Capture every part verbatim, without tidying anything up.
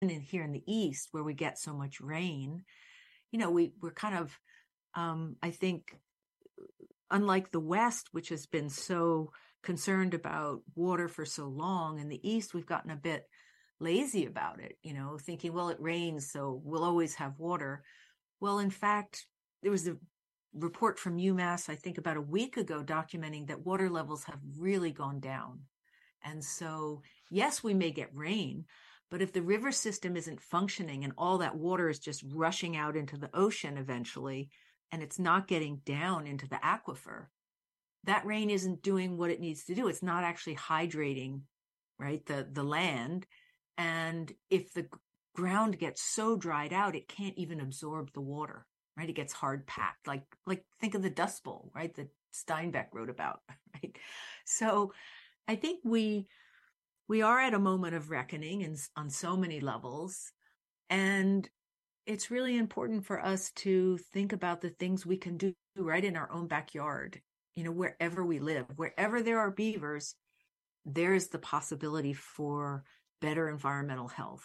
in here in the East where we get so much rain, you know, we, we're kind of, um, I think, unlike the West, which has been so concerned about water for so long, in the East, we've gotten a bit lazy about it, you know, thinking, well, it rains, so we'll always have water. Well, in fact, there was a report from UMass, I think about a week ago, documenting that water levels have really gone down. And so, yes, we may get rain, but if the river system isn't functioning and all that water is just rushing out into the ocean eventually, and it's not getting down into the aquifer, that rain isn't doing what it needs to do. It's not actually hydrating, right, the, the land. And if the ground gets so dried out, it can't even absorb the water, right? It gets hard packed, like, like think of the Dust Bowl, right? That Steinbeck wrote about, right? So I think we, we are at a moment of reckoning and on so many levels. And it's really important for us to think about the things we can do right in our own backyard, you know, wherever we live, wherever there are beavers, there is the possibility for better environmental health.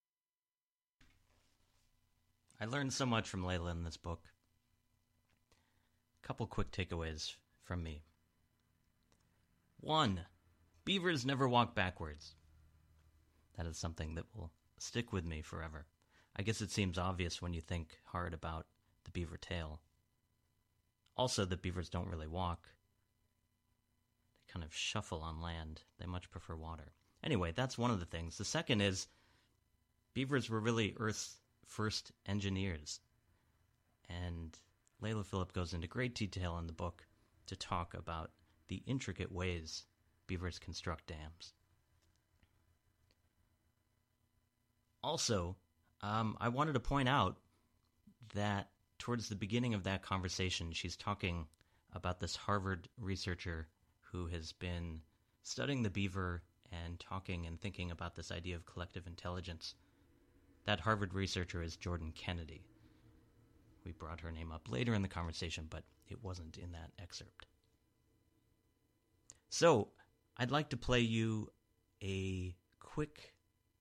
I learned so much from Layla in this book. A couple quick takeaways from me. One, beavers never walk backwards. That is something that will stick with me forever. I guess it seems obvious when you think hard about the beaver tail. Also, that beavers don't really walk. They kind of shuffle on land. They much prefer water. Anyway, that's one of the things. The second is beavers were really Earth's first engineers. And Layla Philipp goes into great detail in the book to talk about the intricate ways beavers construct dams. Also, um, I wanted to point out that towards the beginning of that conversation, she's talking about this Harvard researcher who has been studying the beaver and talking and thinking about this idea of collective intelligence. That Harvard researcher is Jordan Kennedy. We brought her name up later in the conversation, but it wasn't in that excerpt. So, I'd like to play you a quick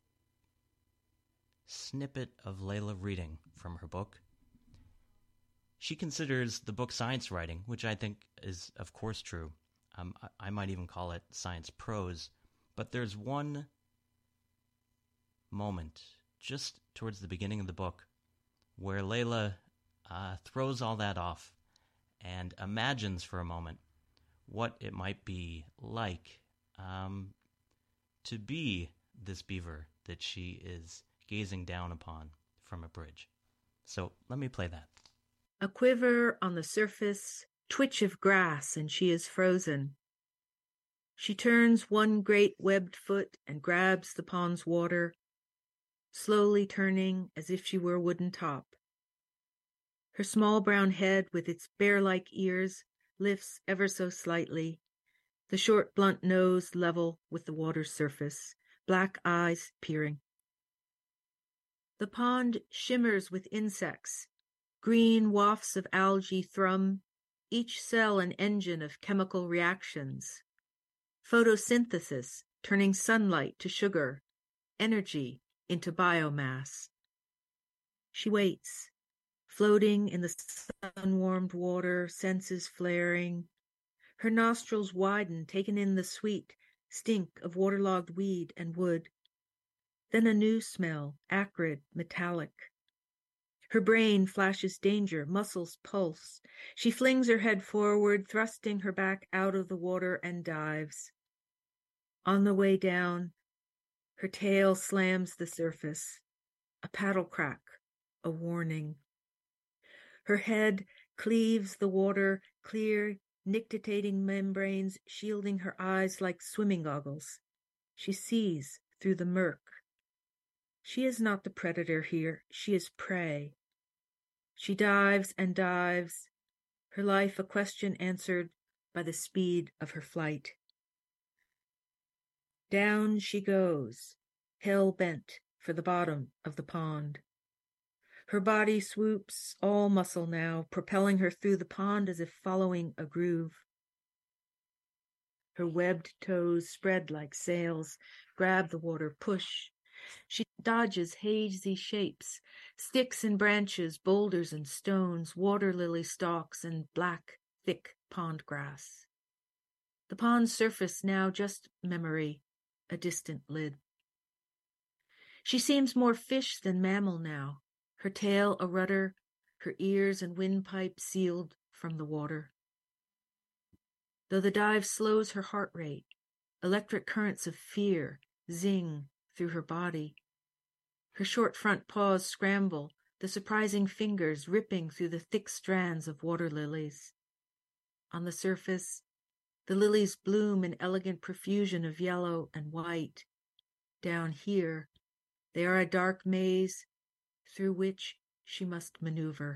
snippet of Layla reading from her book. She considers the book science writing, which I think is, of course, true. Um, I, I might even call it science prose. But there's one moment just towards the beginning of the book where Layla uh, throws all that off and imagines for a moment what it might be like um, to be this beaver that she is gazing down upon from a bridge. So let me play that. A quiver on the surface, twitch of grass, and she is frozen. She turns one great webbed foot and grabs the pond's water, slowly turning as if she were a wooden top. Her small brown head with its bear-like ears lifts ever so slightly, the short blunt nose level with the water's surface, black eyes peering. The pond shimmers with insects. Green wafts of algae thrum, each cell an engine of chemical reactions. Photosynthesis, turning sunlight to sugar, energy into biomass. She waits, floating in the sun-warmed water, senses flaring. Her nostrils widen, taking in the sweet stink of waterlogged weed and wood. Then a new smell, acrid, metallic. Her brain flashes danger, muscles pulse. She flings her head forward, thrusting her back out of the water and dives. On the way down, her tail slams the surface. A paddle crack, a warning. Her head cleaves the water, clear, nictitating membranes shielding her eyes like swimming goggles. She sees through the murk. She is not the predator here. She is prey. She dives and dives, her life a question answered by the speed of her flight. Down she goes, hell-bent for the bottom of the pond. Her body swoops, all muscle now, propelling her through the pond as if following a groove. Her webbed toes spread like sails, grab the water, push. She dodges hazy shapes, sticks and branches, boulders and stones, water lily stalks, and black, thick pond grass. The pond's surface now just memory, a distant lid. She seems more fish than mammal now, her tail a rudder, her ears and windpipe sealed from the water. Though the dive slows her heart rate, electric currents of fear zing through her body. Her short front paws scramble, the surprising fingers ripping through the thick strands of water lilies. On the surface, the lilies bloom in elegant profusion of yellow and white. Down here, they are a dark maze through which she must maneuver.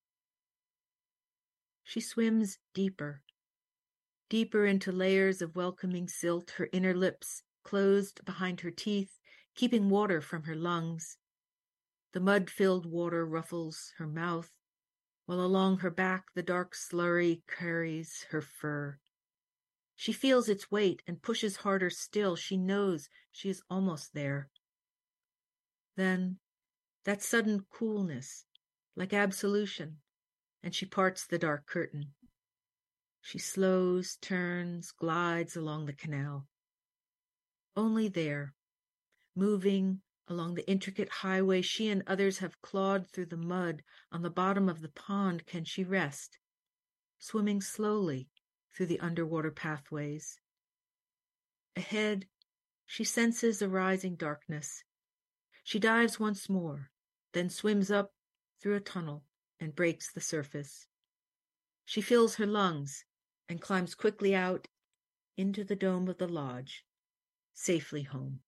She swims deeper, deeper into layers of welcoming silt, her inner lips closed behind her teeth, keeping water from her lungs. The mud-filled water ruffles her mouth, while along her back the dark slurry carries her fur. She feels its weight and pushes harder still. She knows she is almost there. Then, that sudden coolness, like absolution, and she parts the dark curtain. She slows, turns, glides along the canal. Only there, moving along the intricate highway she and others have clawed through the mud on the bottom of the pond, can she rest, swimming slowly through the underwater pathways. Ahead, she senses a rising darkness. She dives once more, then swims up through a tunnel and breaks the surface. She fills her lungs and climbs quickly out into the dome of the lodge, safely home.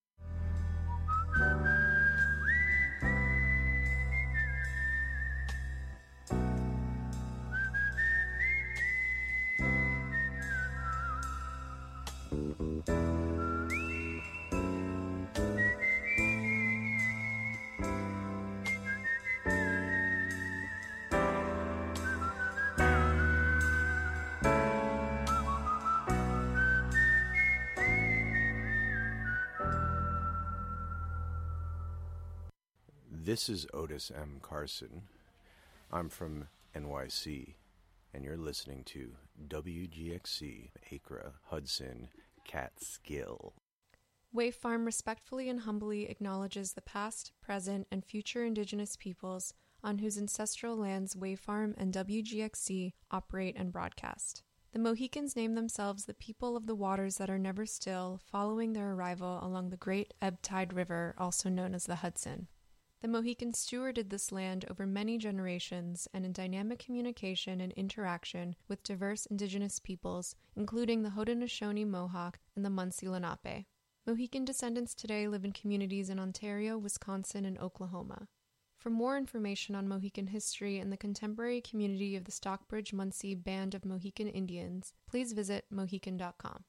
This is Otis M. Carson. I'm from N Y C, and you're listening to W G X C, Acra, Hudson, Catskill. Wave Farm respectfully and humbly acknowledges the past, present, and future Indigenous peoples on whose ancestral lands Wave Farm and W G X C operate and broadcast. The Mohicans name themselves the people of the waters that are never still, following their arrival along the Great Ebb Tide River, also known as the Hudson. The Mohicans stewarded this land over many generations and in dynamic communication and interaction with diverse indigenous peoples, including the Haudenosaunee Mohawk and the Munsee Lenape. Mohican descendants today live in communities in Ontario, Wisconsin, and Oklahoma. For more information on Mohican history and the contemporary community of the Stockbridge-Munsee Band of Mohican Indians, please visit mohican dot com.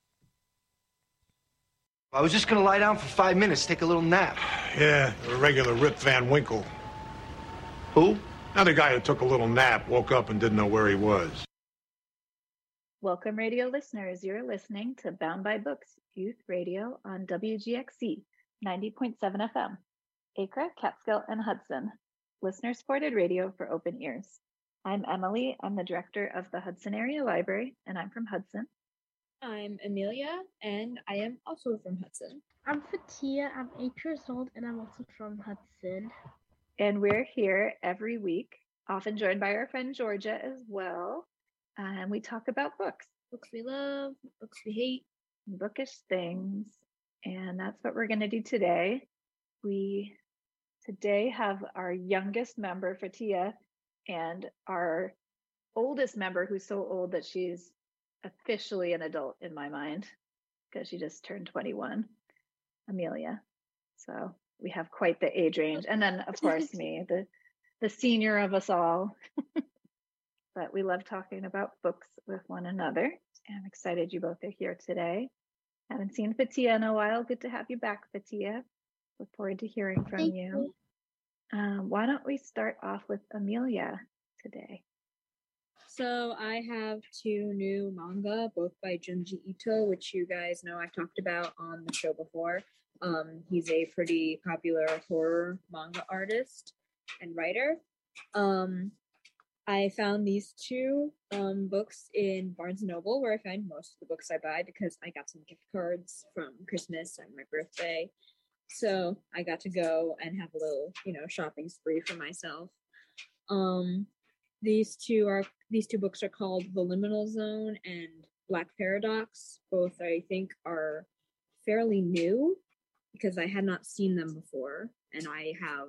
I was just going to lie down for five minutes, take a little nap. Yeah, a regular Rip Van Winkle. Who? Another guy who took a little nap, woke up and didn't know where he was. Welcome, radio listeners. You're listening to Bound by Books Youth Radio on W G X C ninety point seven F M, Acra, Catskill, and Hudson. Listener-supported radio for open ears. I'm Emily. I'm the director of the Hudson Area Library, and I'm from Hudson. I'm Amelia, and I am also from Hudson. I'm Fatia. I'm eight years old, and I'm also from Hudson. And we're here every week, often joined by our friend Georgia as well. And we talk about books. Books we love, books we hate. Bookish things. And that's what we're going to do today. We today have our youngest member, Fatia, and our oldest member, who's so old that she's officially an adult in my mind because she just turned twenty-one, Amelia. So we have quite the age range. And then, of course, me, the, the senior of us all. But we love talking about books with one another. I'm excited you both are here today. Haven't seen Fatia in a while. Good to have you back, Fatia. Look forward to hearing from Thank you. you. Um, why don't we start off with Amelia today? So I have two new manga, both by Junji Ito, which you guys know I've talked about on the show before. Um, he's a pretty popular horror manga artist and writer. Um, I found these two um, books in Barnes and Noble, where I find most of the books I buy because I got some gift cards from Christmas and my birthday. So I got to go and have a little, you know, shopping spree for myself. Um, these two are these two books are called The Liminal Zone and Black Paradox. Both I think are fairly new because I had not seen them before, and I have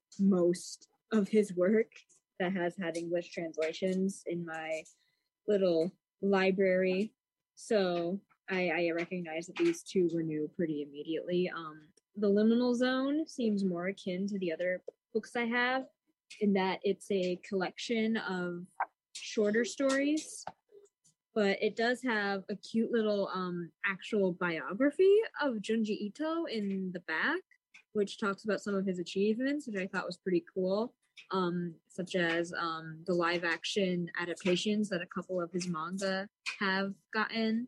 most of his work that has had English translations in my little library. So I, I recognize that these two were new pretty immediately. Um, the Liminal Zone seems more akin to the other books I have in that it's a collection of shorter stories, but it does have a cute little um, actual biography of Junji Ito in the back, which talks about some of his achievements, which I thought was pretty cool, um, such as um, the live action adaptations that a couple of his manga have gotten,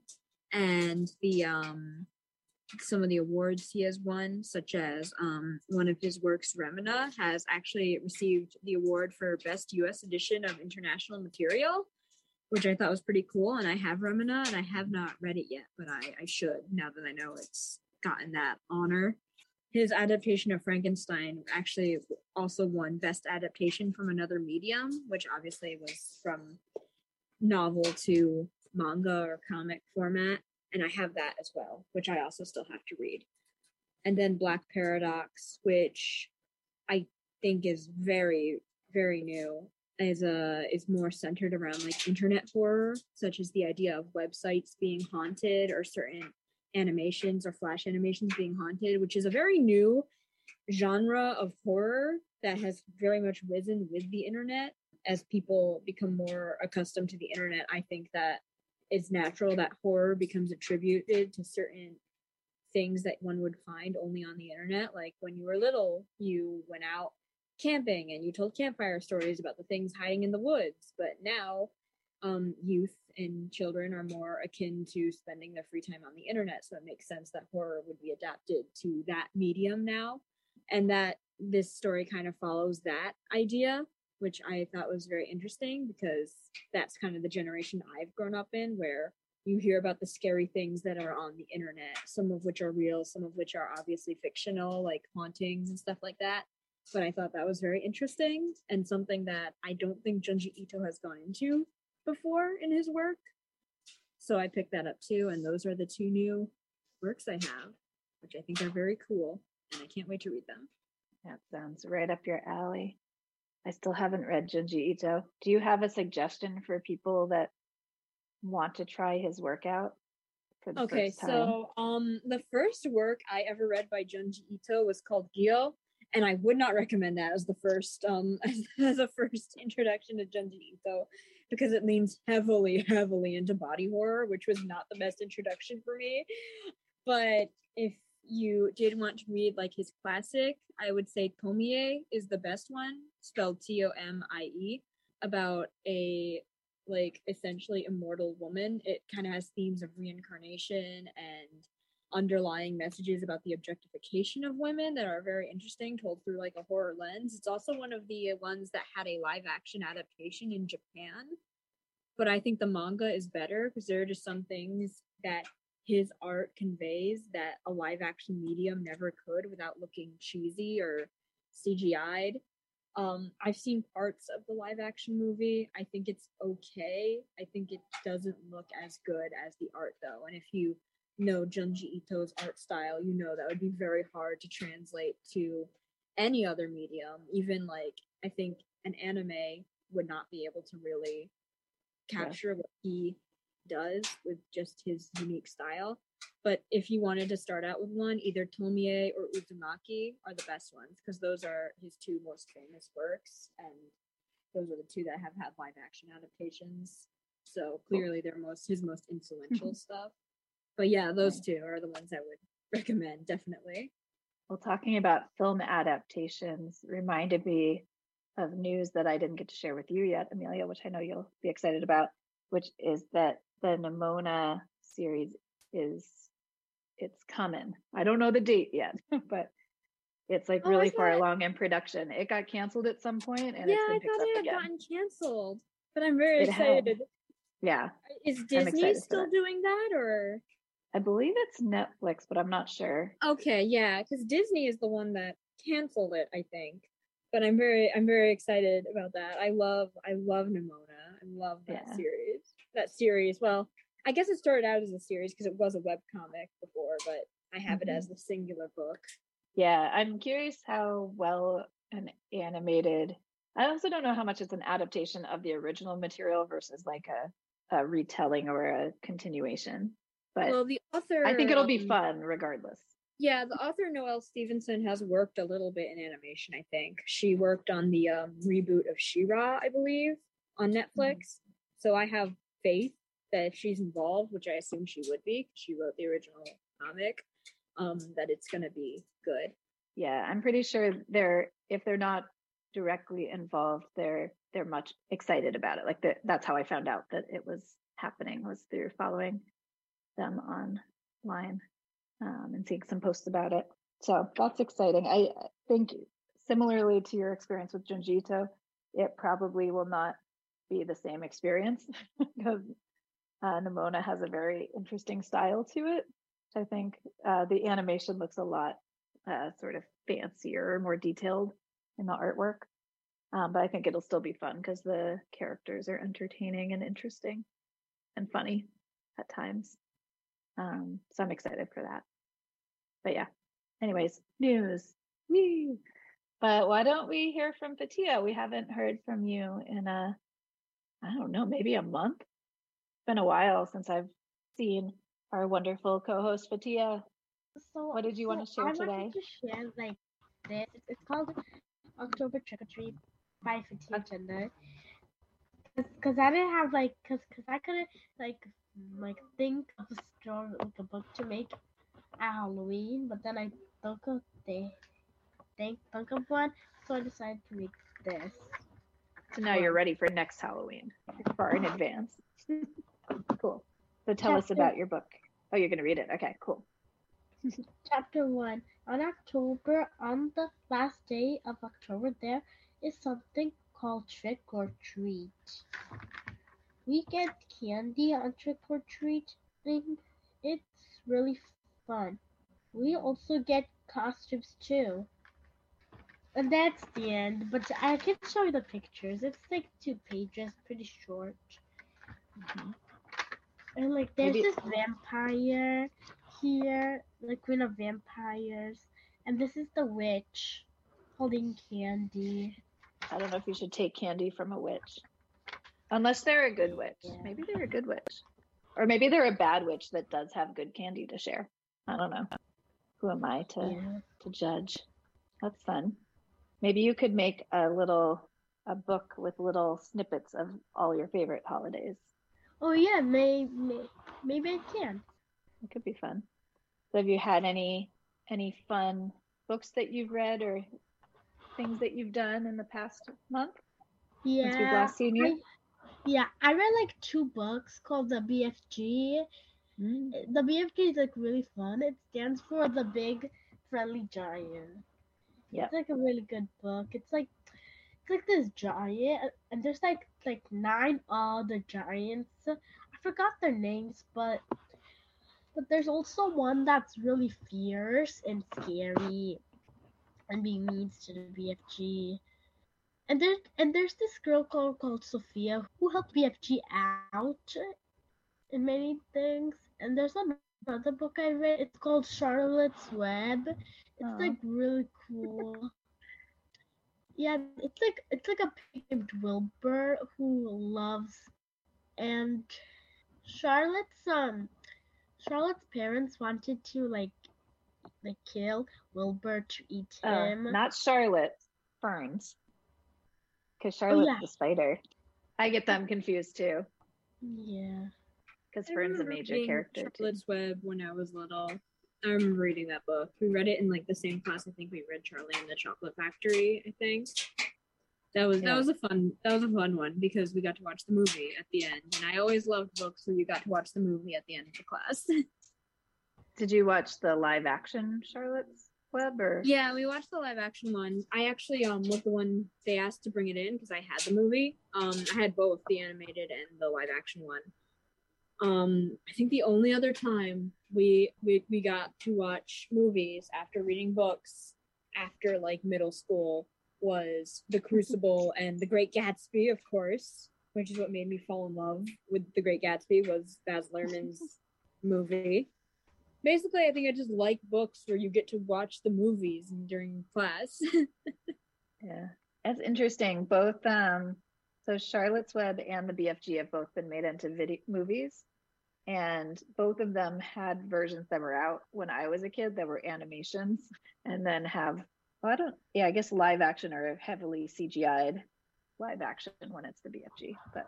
and the um, some of the awards he has won, such as um, one of his works, Remina, has actually received the award for Best U S Edition of International Material, which I thought was pretty cool. And I have Remina, and I have not read it yet, but I, I should, now that I know it's gotten that honor. His adaptation of Frankenstein actually also won Best Adaptation from Another Medium, which obviously was from novel to manga or comic format. And I have that as well, which I also still have to read. And then Black Paradox, which I think is very, very new, is a is more centered around like internet horror, such as the idea of websites being haunted or certain animations or flash animations being haunted, which is a very new genre of horror that has very much risen with the internet. As people become more accustomed to the internet, I think that it's natural that horror becomes attributed to certain things that one would find only on the internet. Like when you were little, you went out camping and you told campfire stories about the things hiding in the woods. But now um, youth and children are more akin to spending their free time on the internet. So it makes sense that horror would be adapted to that medium now. And that this story kind of follows that idea, which I thought was very interesting because that's kind of the generation I've grown up in, where you hear about the scary things that are on the internet, some of which are real, some of which are obviously fictional, like hauntings and stuff like that. But I thought that was very interesting and something that I don't think Junji Ito has gone into before in his work. So I picked that up too, and those are the two new works I have, which I think are very cool, and I can't wait to read them. That sounds right up your alley. I still haven't read Junji Ito. Do you have a suggestion for people that want to try his work out for the Okay, first time? so um, the first work I ever read by Junji Ito was called Gyo, and I would not recommend that as the first um as, as a first introduction to Junji Ito because it leans heavily, heavily into body horror, which was not the best introduction for me. But if you did want to read like his classic, I would say Tomie is the best one, spelled T O M I E, about a like essentially immortal woman. It kind of has themes of reincarnation and underlying messages about the objectification of women that are very interesting, told through like a horror lens. It's also one of the ones that had a live action adaptation in Japan, but I think the manga is better because there are just some things that his art conveys that a live action medium never could without looking cheesy or C G I'd. Um, I've seen parts of the live action movie. I think it's okay. I think it doesn't look as good as the art though. And if you know Junji Ito's art style, you know that would be very hard to translate to any other medium. Even like, I think an anime would not be able to really capture yeah. what he does with just his unique style. But if you wanted to start out with one, either Tomie or Uzumaki are the best ones because those are his two most famous works, and those are the two that have had live action adaptations. So clearly they're most his most influential stuff. But yeah, those two are the ones I would recommend, definitely. Well, talking about film adaptations reminded me of news that I didn't get to share with you yet, Amelia, which I know you'll be excited about, which is that the Nimona series is it's coming. I don't know the date yet, but it's like Oh, really I far thought- along in production. It got canceled at some point, and yeah, it's been I picked thought up it had again. gotten canceled, but I'm very It had. excited. Yeah, Is I'm Disney excited for still that. doing that, or? I believe it's Netflix, but I'm not sure. Okay, yeah, because Disney is the one that canceled it, I think. But I'm very, I'm very excited about that. I love, I love Nimona. I love that Yeah. series. That series. Well, I guess it started out as a series because it was a webcomic before, but I have Mhm. it as the singular book. Yeah, I'm curious how well an animated. I also don't know how much it's an adaptation of the original material versus like a, a retelling or a continuation. But Well, the author, I think it'll be um, fun regardless. Yeah, the author Noelle Stevenson has worked a little bit in animation, I think. She worked on the um, reboot of She-Ra, I believe, on Netflix. So I have faith that if she's involved, which I assume she would be, 'cause she wrote the original comic, um, that it's going to be good. Yeah, I'm pretty sure they're if they're not directly involved, they're they're much excited about it. Like the, that's how I found out that it was happening, was through following them online um, and seeing some posts about it. So that's exciting. I I think similarly to your experience with Junjito, it probably will not be the same experience because uh, Nimona has a very interesting style to it. I think uh, the animation looks a lot uh, sort of fancier, more detailed in the artwork. Um, but I think it'll still be fun because the characters are entertaining and interesting and funny at times. Um, so I'm excited for that. But yeah, anyways, news. Woo! But why don't we hear from Fatia? We haven't heard from you in a, I don't know, maybe a month. It's been a while since I've seen our wonderful co-host Fatia. So What did you want to so share I today? wanted to share like this. It's, it's called October Trick or Treat by Fatia Gender. Cause I didn't have like, cause, cause I couldn't like, like think of a story, like a book to make at Halloween. But then I thought of they, think, think of one, so I decided to make this. So now you're ready for next Halloween, far in advance. Cool. So tell us Chapter- about your book. Oh, you're going to read it. Okay, cool. Chapter one. On October, on the last day of October, there is something called Trick or Treat. We get candy on Trick or Treating. It's really fun. We also get costumes too. And that's the end, but I can show you the pictures. It's like two pages, pretty short. And like there's Maybe- this vampire here, the queen of vampires, and this is the witch holding candy. I don't know if you should take candy from a witch. Unless they're a good witch. Yeah. Maybe they're a good witch. Or maybe they're a bad witch that does have good candy to share. I don't know. Who am I to, Yeah. to judge? That's fun. Maybe you could make a little a book with little snippets of all your favorite holidays. Oh yeah, may, may, maybe I can. It could be fun. So have you had any any fun books that you've read or things that you've done in the past month Yeah. since we've last seen you? I, yeah, I read like two books called the B F G. Mm. The B F G is like really fun. It stands for the Big Friendly Giant. Yeah. It's like a really good book. It's like it's like this giant, and there's like like nine other giants. I forgot their names, but but there's also one that's really fierce and scary, and being mean to the B F G. And there's and there's this girl called called Sophia who helped B F G out in many things. And there's another book I read. It's called Charlotte's Web. It's Aw. like really cool. Yeah, it's like it's like a pig named Wilbur who loves, and Charlotte's um Charlotte's parents wanted to like like kill Wilbur to eat Uh, him. not Charlotte, Ferns. Because Charlotte's yeah. the spider. I get them confused too. Yeah. Because I Fern's a remember major reading character too. Charlotte's Web when I was little. I remember reading that book. We read it in like the same class. I think we read Charlie and the Chocolate Factory. I think that was Yeah. that was a fun that was a fun one because we got to watch the movie at the end. And I always loved books where you got to watch the movie at the end of the class. Did you watch the live action Charlotte's Web or? Yeah, we watched the live action one. I actually um was the one they asked to bring it in because I had the movie. Um, I had both the animated and the live action one. Um, I think the only other time we we we got to watch movies after reading books after like middle school was The Crucible and The Great Gatsby, of course, which is what made me fall in love with The Great Gatsby, was Baz Luhrmann's movie. Basically, I think I just like books where you get to watch the movies during class. Yeah, that's interesting. Both, um, so Charlotte's Web and the B F G have both been made into video movies, and both of them had versions that were out when I was a kid that were animations, and then have, well, I don't, yeah, I guess live action or heavily C G I'd live action when it's the B F G, but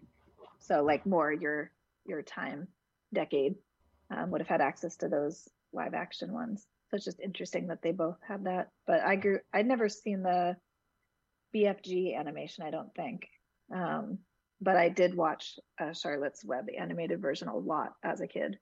so like more your your time decade um, would have had access to those live action ones. So it's just interesting that they both had that. But I grew, I'd never seen the B F G animation, I don't think. Um, but I did watch uh, Charlotte's Web, the animated version, a lot as a kid.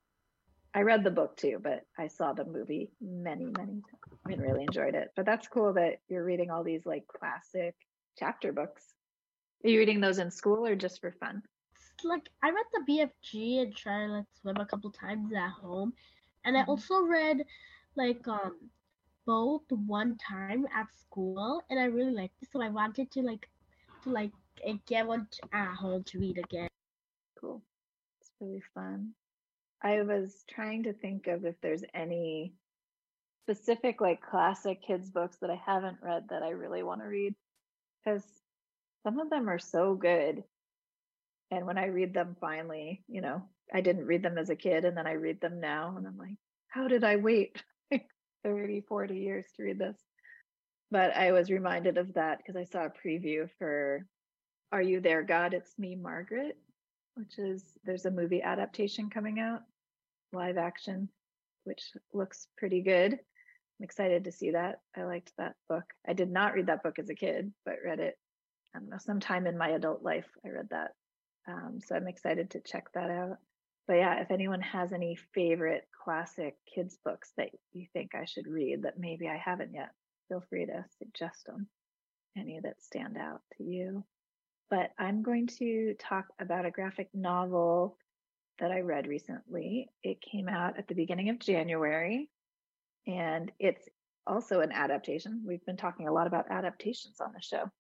I read the book too, but I saw the movie many, many times and really enjoyed it. But that's cool that you're reading all these like classic chapter books. Are you reading those in school or just for fun? Like, I read the B F G and Charlotte's Web a couple times at home, and I also read like um both one time at school, and I really liked it, so I wanted to like to like get one at home to read again. Cool. It's really fun. I was trying to think of if there's any specific like classic kids books that I haven't read that I really want to read, because some of them are so good. And when I read them finally, you know, I didn't read them as a kid, and then I read them now and I'm like, how did I wait thirty, forty years to read this? But I was reminded of that because I saw a preview for Are You There, God? It's Me, Margaret, which is, there's a movie adaptation coming out, live action, which looks pretty good. I'm excited to see that. I liked that book. I did not read that book as a kid, but read it, I don't know, sometime in my adult life, I read that. Um, so I'm excited to check that out. But yeah, if anyone has any favorite classic kids books that you think I should read that maybe I haven't yet, feel free to suggest them, any that stand out to you. But I'm going to talk about a graphic novel that I read recently. It came out at the beginning of January, and it's also an adaptation. We've been talking a lot about adaptations on the show,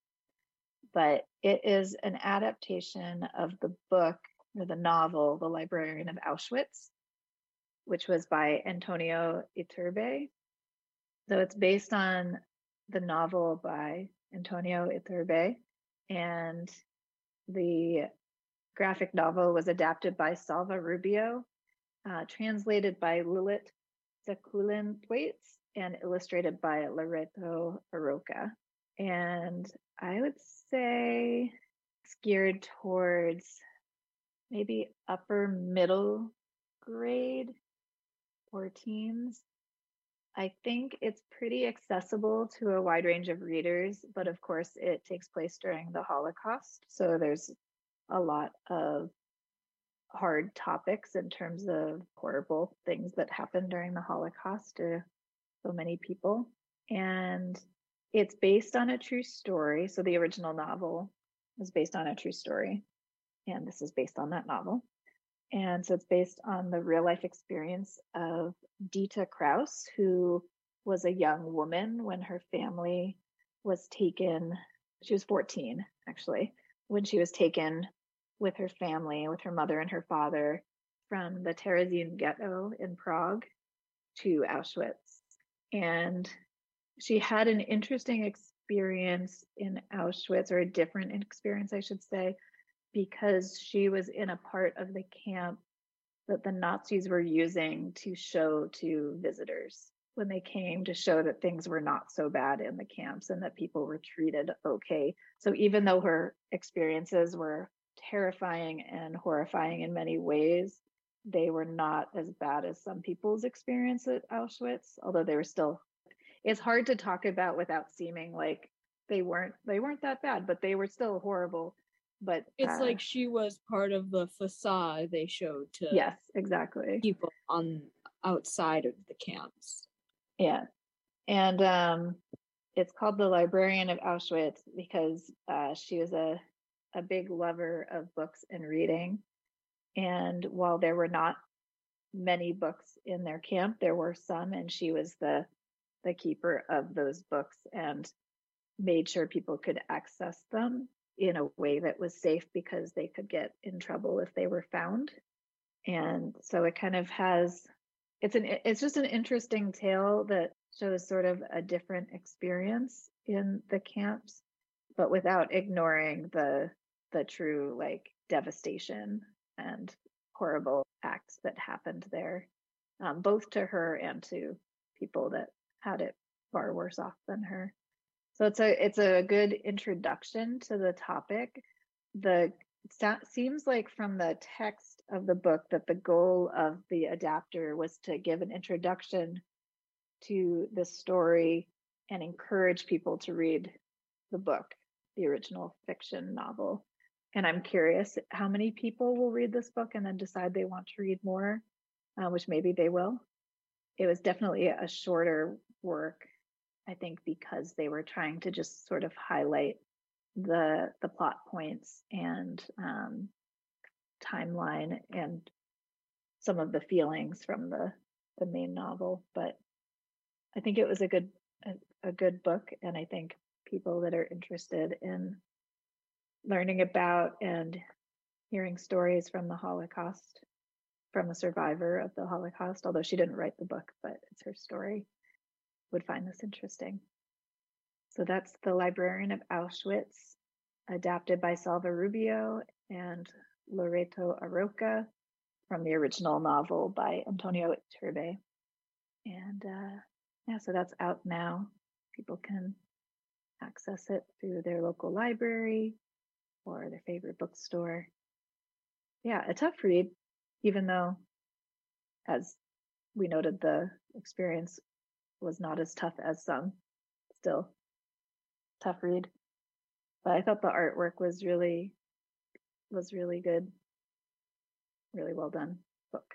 but it is an adaptation of the book or the novel, The Librarian of Auschwitz, which was by Antonio Iturbe. So it's based on the novel by Antonio Iturbe, and the graphic novel was adapted by Salva Rubio, uh, translated by Lilith Zakulin-Thwaites, and illustrated by Loreto Aroca. And I would say it's geared towards maybe upper middle grade or teens. I think it's pretty accessible to a wide range of readers, but of course it takes place during the Holocaust. So there's a lot of hard topics in terms of horrible things that happened during the Holocaust to so many people. And it's based on a true story. So the original novel was based on a true story, and this is based on that novel. And so it's based on the real life experience of Dita Kraus, who was a young woman when her family was taken. She was fourteen, actually, when she was taken with her family, with her mother and her father, from the Terezin ghetto in Prague to Auschwitz. And she had an interesting experience in Auschwitz, or a different experience, I should say, because she was in a part of the camp that the Nazis were using to show to visitors when they came, to show that things were not so bad in the camps and that people were treated okay. So even though her experiences were terrifying and horrifying in many ways, they were not as bad as some people's experience at Auschwitz, although they were still, it's hard to talk about without seeming like they weren't they weren't that bad, but they were still horrible. But it's uh, like she was part of the facade they showed to yes, exactly, people on outside of the camps. Yeah. And um, it's called The Librarian of Auschwitz because uh, she was a, a big lover of books and reading. And while there were not many books in their camp, there were some, and she was the the keeper of those books and made sure people could access them in a way that was safe because they could get in trouble if they were found. And so it kind of has it's an it's just an interesting tale that shows sort of a different experience in the camps, but without ignoring the the true like devastation and horrible acts that happened there, um, both to her and to people that had it far worse off than her. So it's a it's a good introduction to the topic. The it seems like from the text of the book that the goal of the adapter was to give an introduction to the story and encourage people to read the book, the original fiction novel. And I'm curious how many people will read this book and then decide they want to read more, uh, which maybe they will. It was definitely a shorter work, I think, because they were trying to just sort of highlight the the plot points and um, timeline and some of the feelings from the the main novel. But I think it was a good a, a good book, and I think people that are interested in learning about and hearing stories from the Holocaust, from a survivor of the Holocaust, although she didn't write the book, but it's her story, would find this interesting. So that's The Librarian of Auschwitz, adapted by Salva Rubio and Loreto Aroca from the original novel by Antonio Iturbe. And uh, yeah, so that's out now. People can access it through their local library or their favorite bookstore. Yeah, a tough read, even though, as we noted, the experience was not as tough as some. Still, tough read. But I thought the artwork was really, was really good. Really well done book.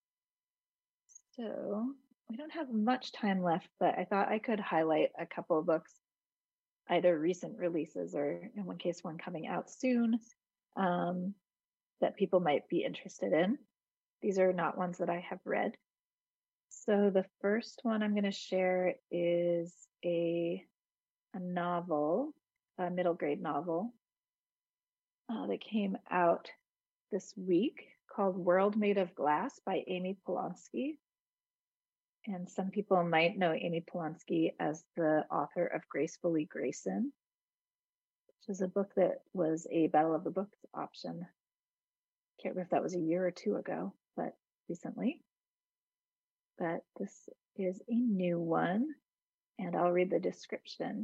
So we don't have much time left, but I thought I could highlight a couple of books, either recent releases or in one case one coming out soon, um, that people might be interested in. These are not ones that I have read. So the first one I'm going to share is a, a novel, a middle grade novel uh, that came out this week called World Made of Glass by Amy Polonsky. And some people might know Amy Polonsky as the author of Gracefully Grayson, which is a book that was a Battle of the Books option. Can't remember if that was a year or two ago, but recently. But this is a new one, and I'll read the description.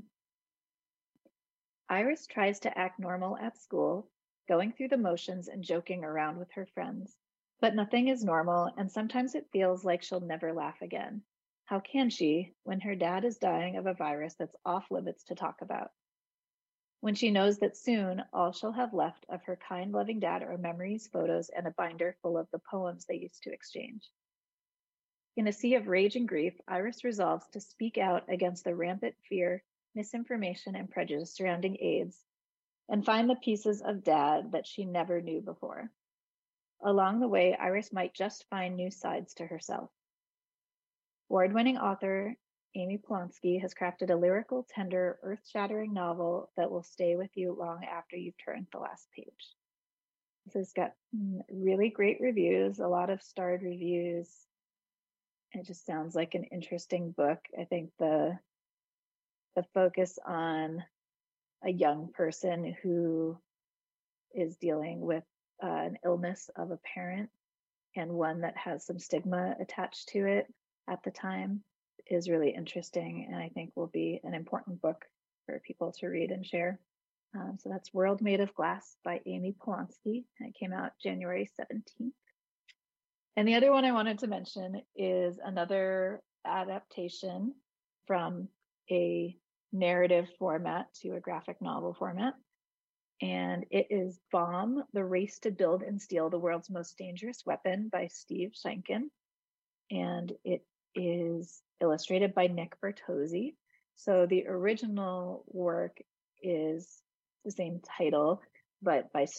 Iris tries to act normal at school, going through the motions and joking around with her friends. But nothing is normal, and sometimes it feels like she'll never laugh again. How can she, when her dad is dying of a virus that's off limits to talk about? When she knows that soon all she'll have left of her kind, loving dad are memories, photos, and a binder full of the poems they used to exchange. In a sea of rage and grief, Iris resolves to speak out against the rampant fear, misinformation, and prejudice surrounding AIDS, and find the pieces of dad that she never knew before. Along the way, Iris might just find new sides to herself. Award-winning author Amy Polonsky has crafted a lyrical, tender, earth-shattering novel that will stay with you long after you've turned the last page. This has got really great reviews, a lot of starred reviews. It just sounds like an interesting book. I think the the focus on a young person who is dealing with uh, an illness of a parent, and one that has some stigma attached to it at the time, is really interesting, and I think will be an important book for people to read and share. Um, so that's World Made of Glass by Amy Polonsky, and it came out January seventeenth. And the other one I wanted to mention is another adaptation from a narrative format to a graphic novel format. And it is Bomb, The Race to Build and Steal the World's Most Dangerous Weapon by Steve Shankin. and it is illustrated by Nick Bertozzi. So the original work is the same title, but by